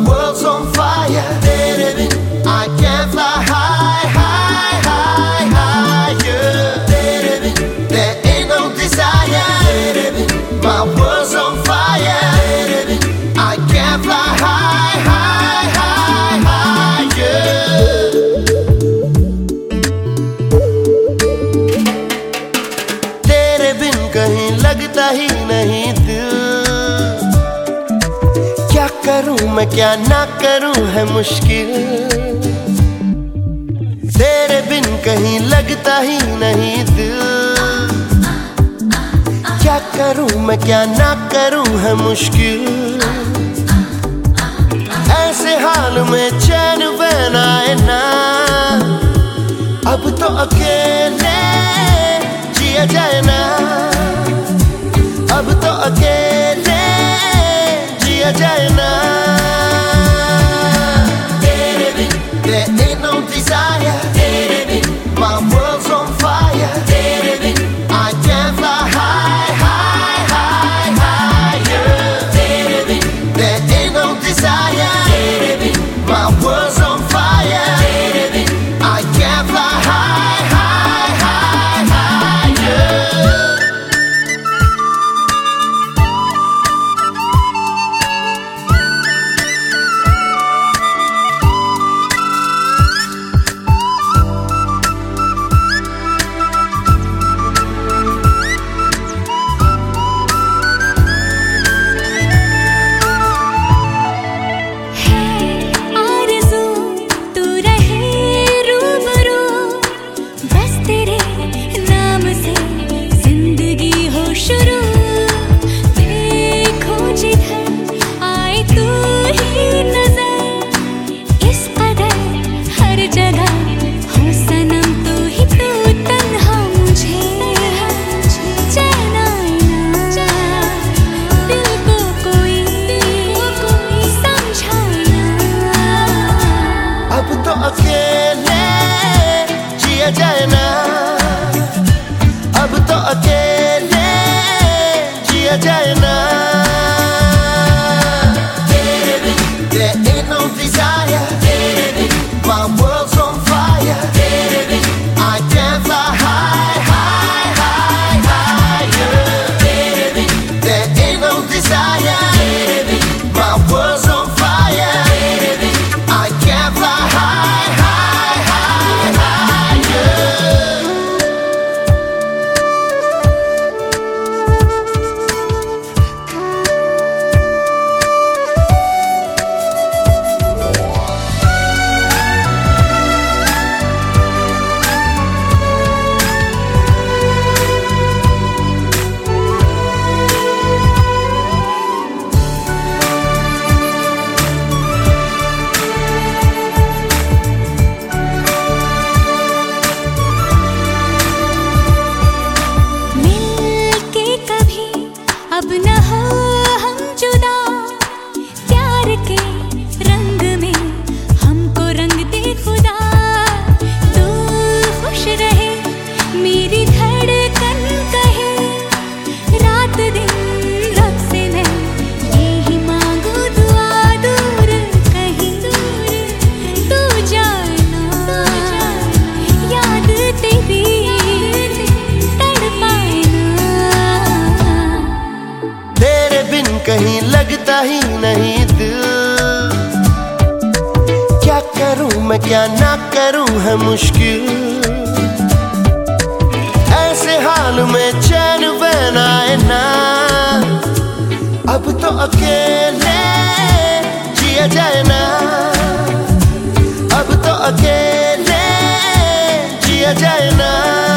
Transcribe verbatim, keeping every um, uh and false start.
world's on fire. तेरे बिन I can't fly high, high, high, higher. तेरे बिन there ain't no desire. तेरे बिन my world's on fire. तेरे बिन I can't fly high, high, high, higher. तेरे बिन कहीं लगता ही नहीं दिल, क्या करूं मैं क्या ना करूं है मुश्किल। तेरे बिन कहीं लगता ही नहीं दिल, क्या करूं मैं क्या ना करूं है मुश्किल। ऐसे हाल में चैन वैन आए ना, अब तो अकेले जिया जाए ना, अब तो अकेले जिया जाए ना। तेरे बिन there ain't no desire. तेरे बिन my world's on fire. तेरे बिन I can't fly high, high, high, higher. तेरे बिन there ain't no desire. तेरे बिन my world's on fire. तेरे बिन I can't fly high, high, high, higher. अकेले जिया जाए ना, अब तो अकेले जिया जाए ना। तेरे बिन there ain't no desire. तेरे बिन my world's on fire. तेरे बिन I can't fly high, high, high, higher. तेरे बिन there ain't no desire. तेरे बिन my world's on fire. तेरे बिन I can't fly high, high, high, higher. अब न हो हम जुदा, प्यार के रंग में हमको रंग दे खुदा। तू खुश रहे मेरी धड़कन कहे, रात दिन रब से मैं यही मांगू दुआ। दूर कहीं तू जाना, याद तेरी तड़पाए ना। तेरे बिन कहीं लगता ही नहीं दिल, क्या करूं मैं क्या ना करूं है मुश्किल। ऐसे हाल में चैन वैन आए ना, अब तो अकेले जिया जाए ना, अब तो अकेले जिया जाए ना।